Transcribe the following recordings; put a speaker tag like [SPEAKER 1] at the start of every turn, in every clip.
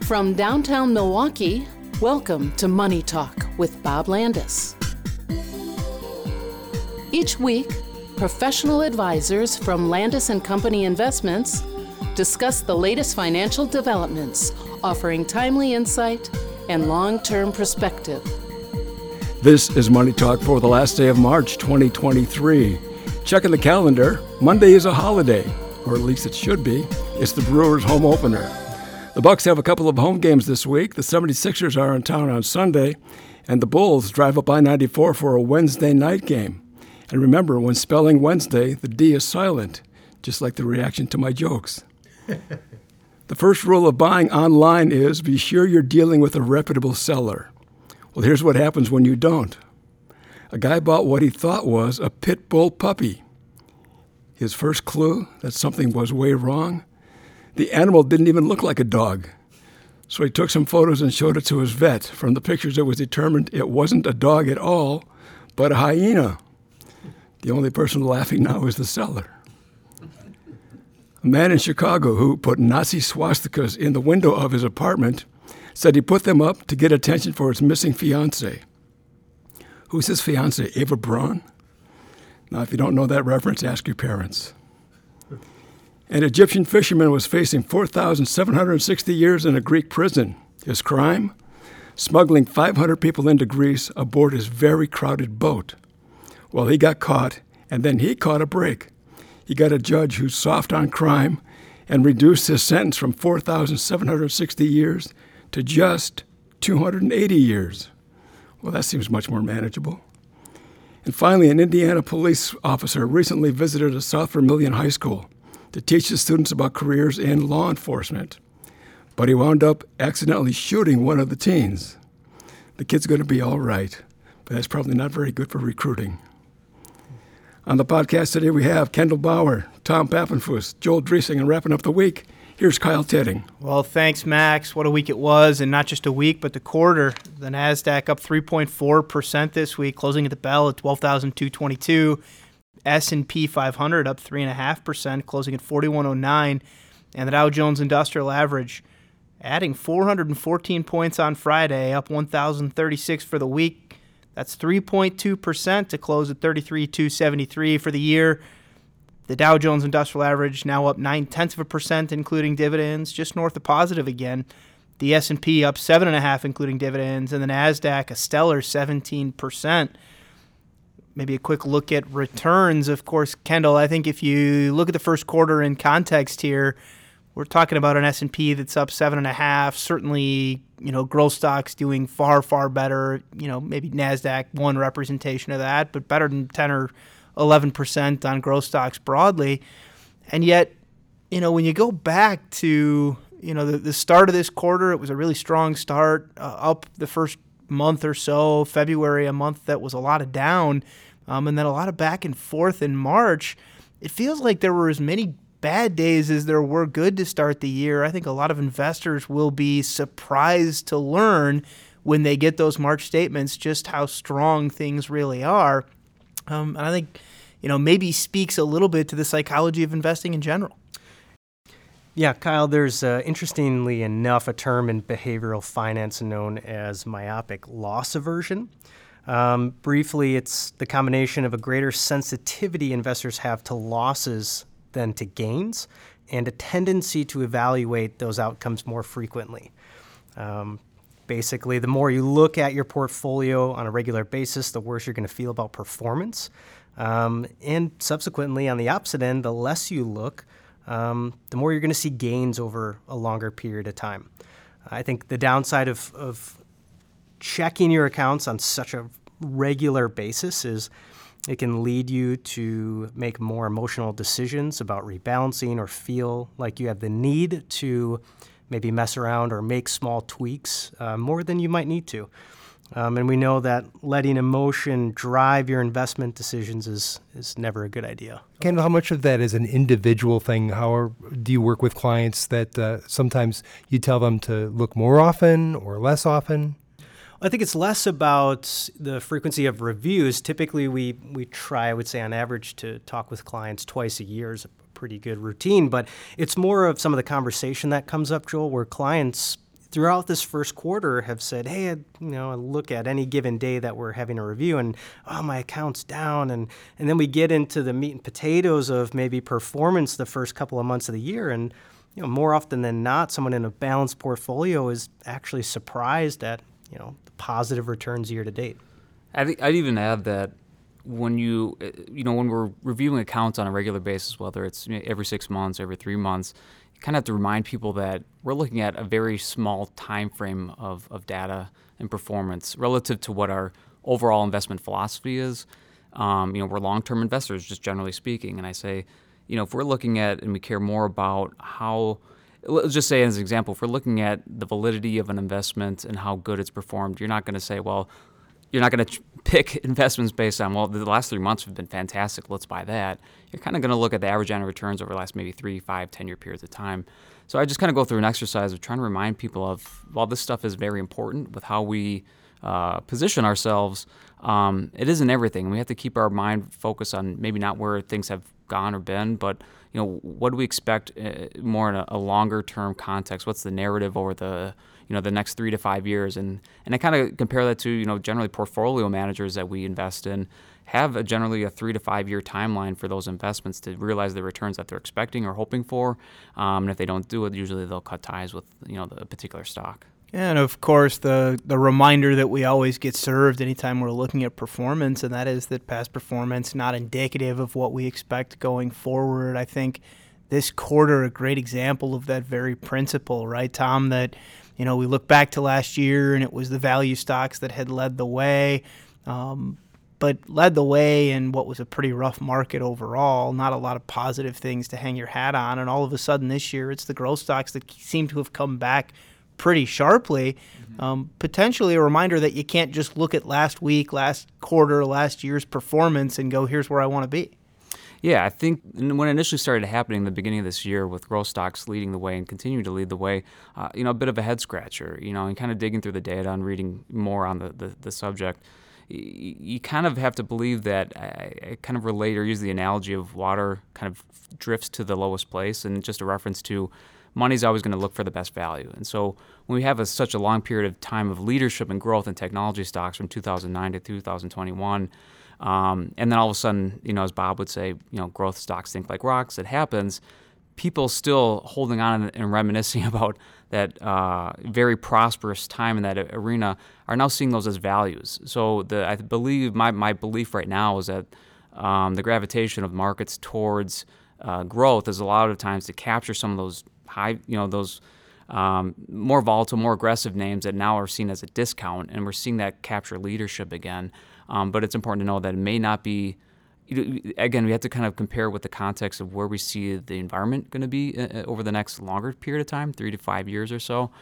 [SPEAKER 1] From downtown Milwaukee, welcome to Money Talk with Bob Landis. Each week, professional advisors from Landis & Company Investments discuss the latest financial developments, offering timely insight and long-term perspective.
[SPEAKER 2] This is Money Talk for the last day of March 2023. Checking the calendar, Monday is a holiday, or at least it should be. It's the Brewers' home opener. The Bucks have a couple of home games this week. The 76ers are in town on Sunday, and the Bulls drive up I-94 for a Wednesday night game. And remember, when spelling Wednesday, the D is silent, just like the reaction to my jokes. The first rule of buying online is be sure you're dealing with a reputable seller. Well, here's what happens when you don't. A guy bought what he thought was a pit bull puppy. His first clue that something was way wrong, the animal didn't even look like a dog. So he took some photos and showed it to his vet. From the pictures, it was determined it wasn't a dog at all, but a hyena. The only person laughing now is the seller. A man in Chicago who put Nazi swastikas in the window of his apartment said he put them up to get attention for his missing fiancée. Who's his fiancée, Eva Braun? Now, if you don't know that reference, ask your parents. An Egyptian fisherman was facing 4,760 years in a Greek prison. His crime? Smuggling 500 people into Greece aboard his very crowded boat. Well, he got caught, and then he caught a break. He got a judge who's soft on crime and reduced his sentence from 4,760 years to just 280 years. Well, that seems much more manageable. And finally, an Indiana police officer recently visited a South Vermilion high school to teach the students about careers in law enforcement. But he wound up accidentally shooting one of the teens. The kid's going to be all right, but that's probably not very good for recruiting. On the podcast today, we have Kendall Bauer, Tom Pappenfuss, Joel Driesing, and wrapping up the week, here's Kyle Teding.
[SPEAKER 3] Well, thanks, Max. What a week it was, and not just a week, but the quarter. The NASDAQ up 3.4% this week, closing at the bell at 12,222. S&P 500 up 3.5%, closing at 4109. And the Dow Jones Industrial Average adding 414 points on Friday, up 1,036 for the week. That's 3.2% to close at 33,273 for the year. The Dow Jones Industrial Average now up 0.9%, including dividends, just north of positive again. The S&P up 7.5%, including dividends, and the NASDAQ a stellar 17%. Maybe a quick look at returns. Of course, Kendall, I think if you look at the first quarter in context here, we're talking about an S&P that's up 7.5%. Certainly, growth stocks doing far, far better. Maybe NASDAQ one representation of that, but better than 10 or 11% on growth stocks broadly. And yet, when you go back to, the start of this quarter, it was a really strong start, up the first month or so. February, a month that was a lot of down, and then a lot of back and forth in March. It feels like there were as many bad days as there were good to start the year. I think a lot of investors will be surprised to learn when they get those March statements just how strong things really are. And I think, maybe speaks a little bit to the psychology of investing in general.
[SPEAKER 4] Yeah, Kyle, there's, interestingly enough, a term in behavioral finance known as myopic loss aversion. Briefly, it's the combination of a greater sensitivity investors have to losses than to gains, and a tendency to evaluate those outcomes more frequently. Basically, the more you look at your portfolio on a regular basis, the worse you're going to feel about performance. And subsequently, on the opposite end, the less you look, the more you're going to see gains over a longer period of time. I think the downside of checking your accounts on such a regular basis is it can lead you to make more emotional decisions about rebalancing or feel like you have the need to maybe mess around or make small tweaks more than you might need to. And we know that letting emotion drive your investment decisions is never a good idea.
[SPEAKER 5] Kendall, how much of that is an individual thing? How do you work with clients that sometimes you tell them to look more often or less often?
[SPEAKER 4] I think it's less about the frequency of reviews. Typically, we try, I would say on average, to talk with clients twice a year is a pretty good routine, but it's more of some of the conversation that comes up, Joel, where clients throughout this first quarter have said, hey, I look at any given day that we're having a review and, my account's down. And then we get into the meat and potatoes of maybe performance the first couple of months of the year. And, more often than not, someone in a balanced portfolio is actually surprised at, the positive returns year to date.
[SPEAKER 6] I'd even add that when when we're reviewing accounts on a regular basis, whether it's every 6 months, every 3 months, you kind of have to remind people that we're looking at a very small time frame of data and performance relative to what our overall investment philosophy is. We're long-term investors, just generally speaking, and I say, if we're looking at and we care more about how, let's just say as an example, if we're looking at the validity of an investment and how good it's performed, you're not going to say, you're not going to pick investments based on, the last 3 months have been fantastic, let's buy that. You're kind of going to look at the average annual returns over the last maybe 3, 5, 10-year periods of time. So I just kind of go through an exercise of trying to remind people of, while this stuff is very important with how we position ourselves, it isn't everything. We have to keep our mind focused on maybe not where things have gone or been, but what do we expect more in a longer term context? What's the narrative over the the next 3 to 5 years? And I kind of compare that to generally portfolio managers that we invest in have generally a 3 to 5 year timeline for those investments to realize the returns that they're expecting or hoping for. And if they don't do it, usually they'll cut ties with the particular stock.
[SPEAKER 3] And of course, the reminder that we always get served anytime we're looking at performance, and that is that past performance not indicative of what we expect going forward. I think this quarter a great example of that very principle, right, Tom? That we look back to last year and it was the value stocks that had led the way, but led the way in what was a pretty rough market overall. Not a lot of positive things to hang your hat on, and all of a sudden this year it's the growth stocks that seem to have come back pretty sharply. Potentially a reminder that you can't just look at last week, last quarter, last year's performance and go, here's where I want to be.
[SPEAKER 6] Yeah, I think when it initially started happening in the beginning of this year with growth stocks leading the way and continuing to lead the way, a bit of a head scratcher, and kind of digging through the data and reading more on the subject. You kind of have to believe that I kind of relate or use the analogy of water kind of drifts to the lowest place, and just a reference to money's always going to look for the best value. And so when we have such a long period of time of leadership and growth in technology stocks from 2009 to 2021, and then all of a sudden, as Bob would say, growth stocks think like rocks, it happens, people still holding on and reminiscing about that very prosperous time in that arena are now seeing those as values. So I believe my belief right now is that the gravitation of markets towards growth is a lot of times to capture some of those high, those more volatile, more aggressive names that now are seen as a discount, and we're seeing that capture leadership again. But it's important to know that it may not be, again, we have to kind of compare with the context of where we see the environment going to be over the next longer period of time, 3 to 5 years or so,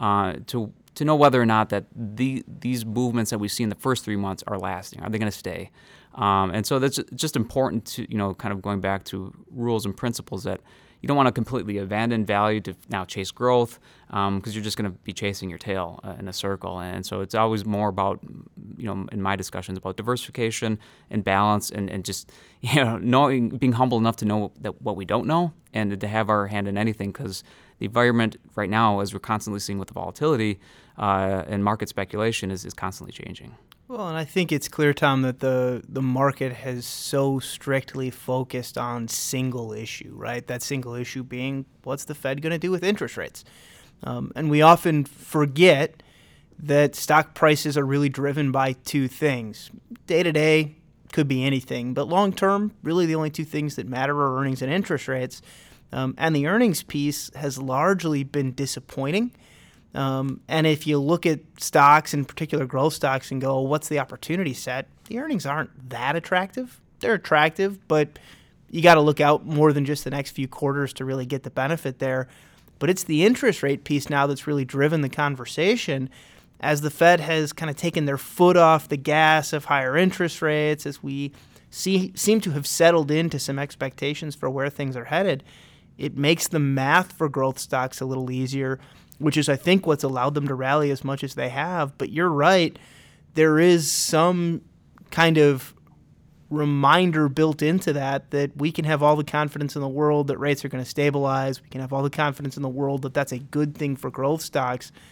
[SPEAKER 6] to know whether or not that these movements that we see in the first 3 months are lasting. Are they going to stay? And so that's just important to, kind of going back to rules and principles that you don't want to completely abandon value to now chase growth, because you're just going to be chasing your tail in a circle. And so it's always more about, in my discussions, about diversification and balance, and just, being humble enough to know that what we don't know and to have our hand in anything, because the environment right now, as we're constantly seeing with the volatility and market speculation, is constantly changing.
[SPEAKER 3] Well, and I think it's clear, Tom, that the market has so strictly focused on single issue, right? That single issue being, what's the Fed going to do with interest rates? And we often forget that stock prices are really driven by two things. Day-to-day could be anything, but long-term, really the only two things that matter are earnings and interest rates. And the earnings piece has largely been disappointing. And if you look at stocks, in particular growth stocks, and go, what's the opportunity set? The earnings aren't that attractive. They're attractive, but you got to look out more than just the next few quarters to really get the benefit there. But it's the interest rate piece now that's really driven the conversation, as the Fed has kind of taken their foot off the gas of higher interest rates, as we seem to have settled into some expectations for where things are headed. It makes the math for growth stocks a little easier, which is, I think, what's allowed them to rally as much as they have. But you're right, there is some kind of reminder built into that we can have all the confidence in the world that rates are going to stabilize. We can have all the confidence in the world that that's a good thing for growth stocks.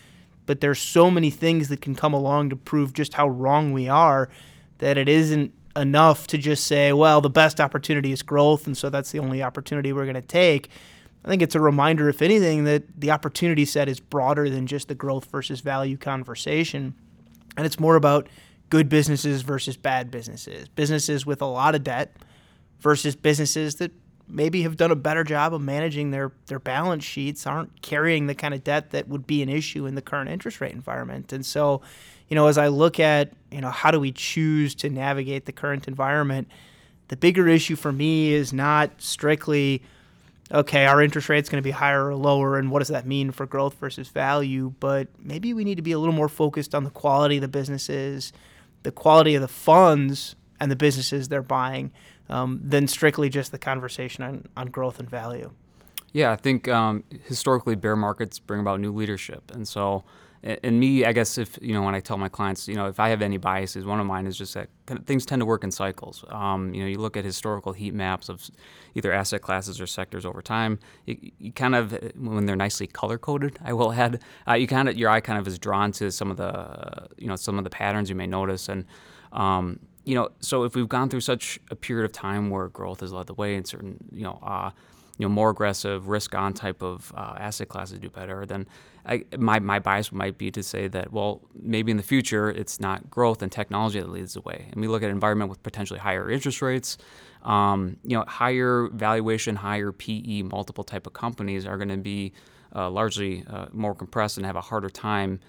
[SPEAKER 3] but there's so many things that can come along to prove just how wrong we are that it isn't enough to just say, well, the best opportunity is growth, and so that's the only opportunity we're going to take. I think it's a reminder, if anything, that the opportunity set is broader than just the growth versus value conversation. And it's more about good businesses versus bad businesses, businesses with a lot of debt versus businesses that maybe have done a better job of managing their balance sheets, aren't carrying the kind of debt that would be an issue in the current interest rate environment. And so, as I look at, how do we choose to navigate the current environment, the bigger issue for me is not strictly, okay, our interest rate's going to be higher or lower, and what does that mean for growth versus value? But maybe we need to be a little more focused on the quality of the businesses, the quality of the funds and the businesses they're buying, than strictly just the conversation on growth and value.
[SPEAKER 6] Yeah, I think historically bear markets bring about new leadership. And so, and me, I guess if, when I tell my clients, if I have any biases, one of mine is just that things tend to work in cycles. You look at historical heat maps of either asset classes or sectors over time, you kind of, when they're nicely color-coded, I will add, your eye kind of is drawn to some of the patterns you may notice. And, so if we've gone through such a period of time where growth has led the way in certain, more aggressive risk-on type of asset classes do better, then my bias might be to say that, well, maybe in the future it's not growth and technology that leads the way. And we look at an environment with potentially higher interest rates, higher valuation, higher PE multiple type of companies are going to be largely more compressed and have a harder time,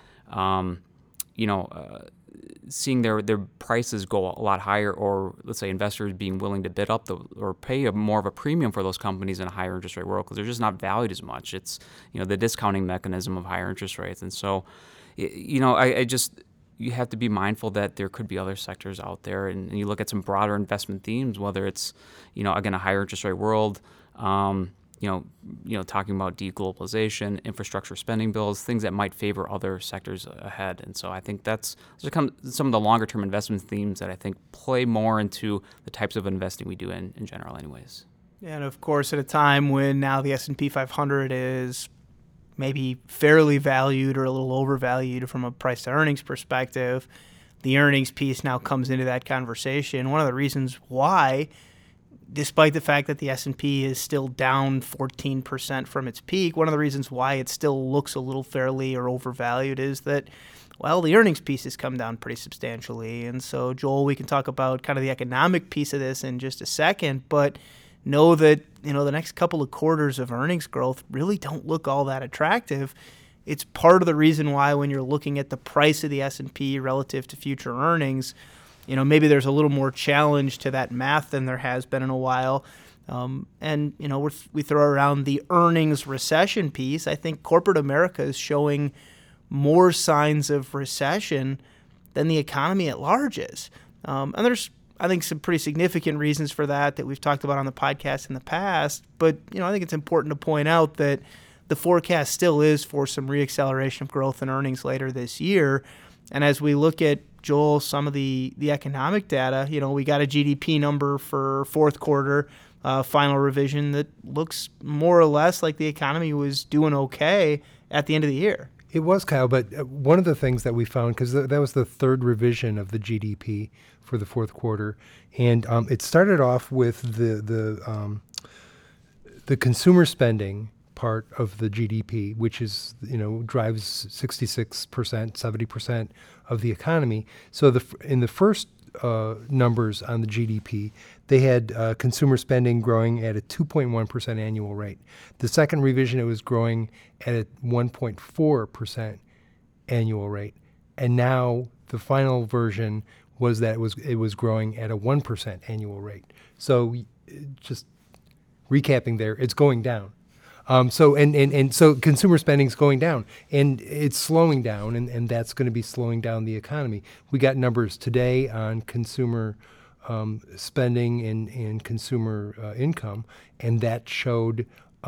[SPEAKER 6] seeing their prices go a lot higher, or let's say investors being willing to bid up or pay more of a premium for those companies in a higher interest rate world because they're just not valued as much. It's the discounting mechanism of higher interest rates, and so I just you have to be mindful that there could be other sectors out there, and you look at some broader investment themes, whether it's again a higher interest rate world. Talking about deglobalization, infrastructure spending bills, things that might favor other sectors ahead. And so I think those are some of the longer-term investment themes that I think play more into the types of investing we do in general anyways.
[SPEAKER 3] And of course, at a time when now the S&P 500 is maybe fairly valued or a little overvalued from a price-to-earnings perspective, the earnings piece now comes into that conversation. One of the reasons why, despite the fact that the S&P is still down 14% from its peak, one of the reasons why it still looks a little fairly or overvalued is that, well, the earnings piece has come down pretty substantially. And so, Joel, we can talk about kind of the economic piece of this in just a second, but know that, the next couple of quarters of earnings growth really don't look all that attractive. It's part of the reason why when you're looking at the price of the S&P relative to future earnings, maybe there's a little more challenge to that math than there has been in a while. And we throw around the earnings recession piece. I think corporate America is showing more signs of recession than the economy at large is. And there's, I think, some pretty significant reasons for that we've talked about on the podcast in the past. But, I think it's important to point out that the forecast still is for some reacceleration of growth and earnings later this year. And as we look at, Joel, some of the economic data, we got a GDP number for fourth quarter, final revision that looks more or less like the economy was doing okay at the end of the year.
[SPEAKER 5] It was, Kyle, but one of the things that we found, because that was the third revision of the GDP for the fourth quarter, and it started off with the consumer spending part of the GDP, which is, drives 66%, 70% of the economy. So in the first numbers on the GDP, they had consumer spending growing at a 2.1% annual rate. The second revision, it was growing at a 1.4% annual rate. And now the final version was that it was growing at a 1% annual rate. So just recapping there, it's going down. So consumer spending is going down, and it's slowing down, and that's going to be slowing down the economy. We got numbers today on consumer spending and consumer income, and that showed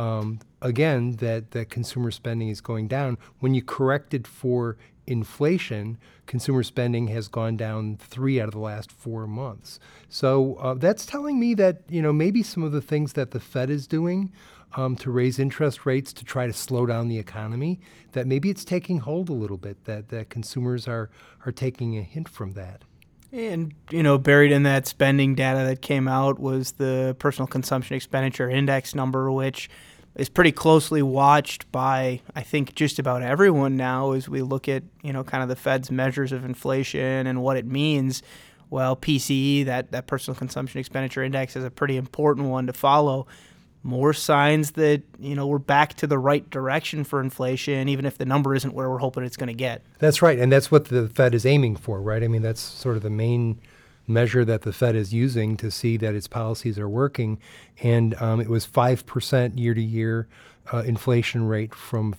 [SPEAKER 5] again that consumer spending is going down. When you correct it for inflation, consumer spending has gone down 3 out of the last 4 months. So that's telling me that maybe some of the things that the Fed is doing to raise interest rates to try to slow down the economy, that maybe it's taking hold a little bit, that consumers are taking a hint from that.
[SPEAKER 3] And, buried in that spending data that came out was the personal consumption expenditure index number, which is pretty closely watched by, I think, just about everyone now as we look at, kind of the Fed's measures of inflation and what it means. Well, PCE, that personal consumption expenditure index, is a pretty important one to follow. More signs that, we're back to the right direction for inflation, even if the number isn't where we're hoping it's going to get.
[SPEAKER 5] That's right. And that's what the Fed is aiming for, right? I mean, that's sort of the main measure that the Fed is using to see that its policies are working. And it was 5% year-to-year inflation rate from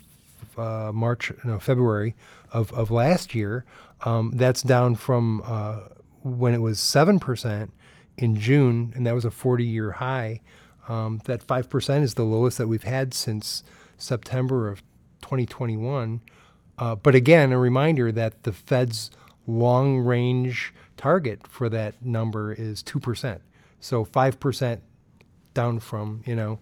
[SPEAKER 5] February of last year. That's down from when it was 7% in June, and that was a 40-year high. That 5% is the lowest that we've had since September of 2021. But again, a reminder that the Fed's long-range target for that number is 2%. So 5% down from,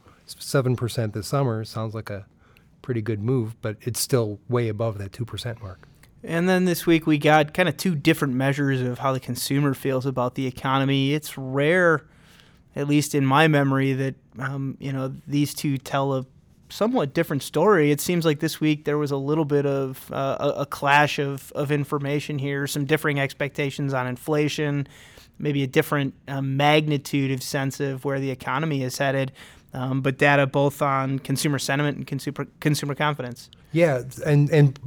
[SPEAKER 5] 7% this summer sounds like a pretty good move, but it's still way above that 2% mark.
[SPEAKER 3] And then this week we got kind of two different measures of how the consumer feels about the economy. It's rare, at least in my memory, that these two tell a somewhat different story. It seems like this week there was a little bit of a clash of information here, some differing expectations on inflation, maybe a different magnitude of sense of where the economy is headed, but data both on consumer sentiment and consumer confidence.
[SPEAKER 5] Yeah, and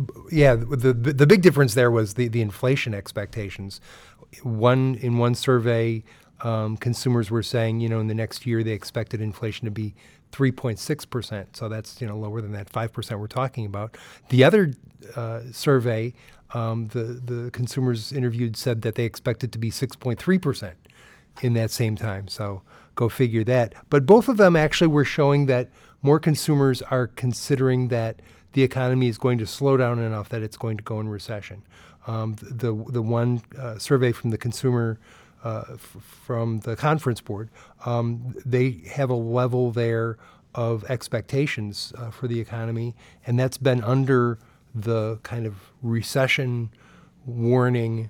[SPEAKER 5] the big difference there was the inflation expectations. In one survey, consumers were saying, in the next year they expected inflation to be 3.6%. So that's, lower than that 5% we're talking about. The other survey, the consumers interviewed said that they expected to be 6.3% in that same time. So go figure that. But both of them actually were showing that more consumers are considering that the economy is going to slow down enough that it's going to go in recession. The one survey from the consumer from the Conference Board, they have a level there of expectations for the economy, and that's been under the kind of recession warning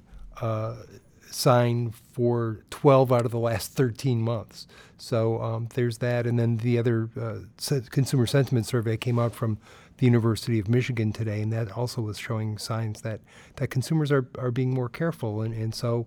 [SPEAKER 5] sign for 12 out of the last 13 months. So there's that. And then the other consumer sentiment survey came out from the University of Michigan today, and that also was showing signs that consumers are being more careful. And so,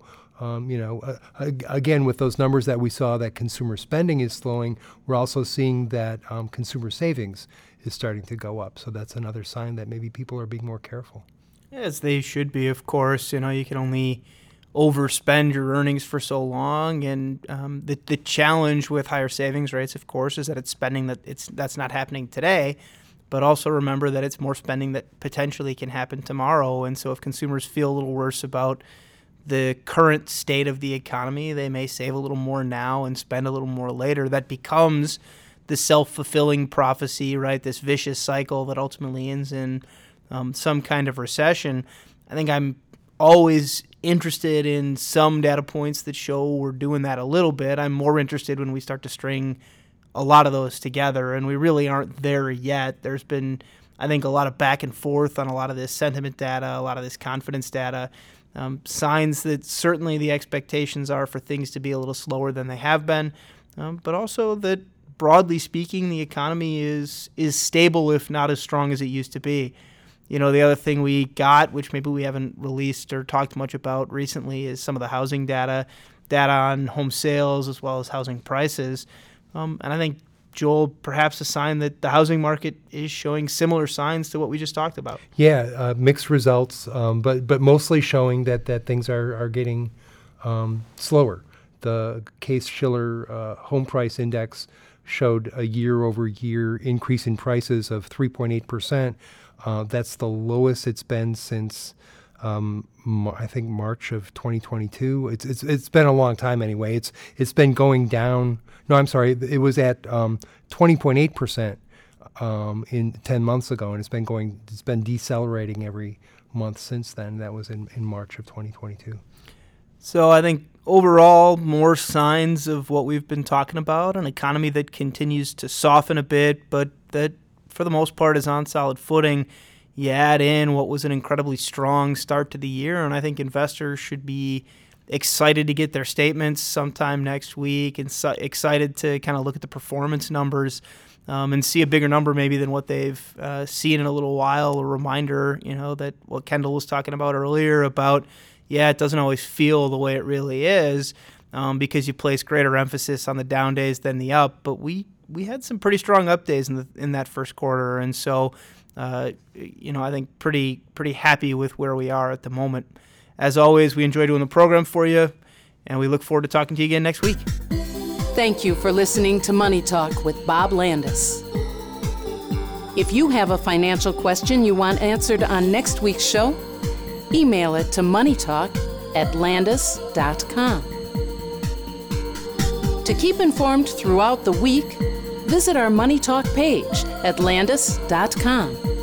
[SPEAKER 5] again, with those numbers that we saw that consumer spending is slowing, we're also seeing that consumer savings is starting to go up. So that's another sign that maybe people are being more careful.
[SPEAKER 3] As they should be, of course. You can only overspend your earnings for so long, and the challenge with higher savings rates, of course, is that it's spending that's not happening today. But also remember that it's more spending that potentially can happen tomorrow. And so if consumers feel a little worse about the current state of the economy, they may save a little more now and spend a little more later. That becomes the self-fulfilling prophecy, right? This vicious cycle that ultimately ends in some kind of recession. I think I'm always interested in some data points that show we're doing that a little bit. I'm more interested when we start to string a lot of those together, and we really aren't there yet. There's been, I think, a lot of back and forth on a lot of this sentiment data, a lot of this confidence data, signs that certainly the expectations are for things to be a little slower than they have been, but also that, broadly speaking, the economy is stable, if not as strong as it used to be. The other thing we got, which maybe we haven't released or talked much about recently, is some of the housing data on home sales as well as housing prices. And I think, Joel, perhaps a sign that the housing market is showing similar signs to what we just talked about.
[SPEAKER 5] Yeah, mixed results, but mostly showing that things are getting slower. The Case-Shiller Home Price Index showed a year-over-year increase in prices of 3.8%. That's the lowest it's been since I think March of 2022. It's been a long time anyway. It's been going down. No, I'm sorry. It was at 20.8% in 10 months ago, and it's been decelerating every month since then. That was in March of 2022.
[SPEAKER 3] So I think overall, more signs of what we've been talking about, an economy that continues to soften a bit, but that for the most part is on solid footing. You add in what was an incredibly strong start to the year, and I think investors should be excited to get their statements sometime next week and excited to kind of look at the performance numbers and see a bigger number maybe than what they've seen in a little while. A reminder, that what Kendall was talking about earlier about, it doesn't always feel the way it really is because you place greater emphasis on the down days than the up. But we had some pretty strong up days in that first quarter, and so I think pretty happy with where we are at the moment. As always, we enjoy doing the program for you, and we look forward to talking to you again next week.
[SPEAKER 1] Thank you for listening to Money Talk with Bob Landis. If you have a financial question you want answered on next week's show, email it to moneytalk@landis.com. To keep informed throughout the week, visit our Money Talk page at landis.com.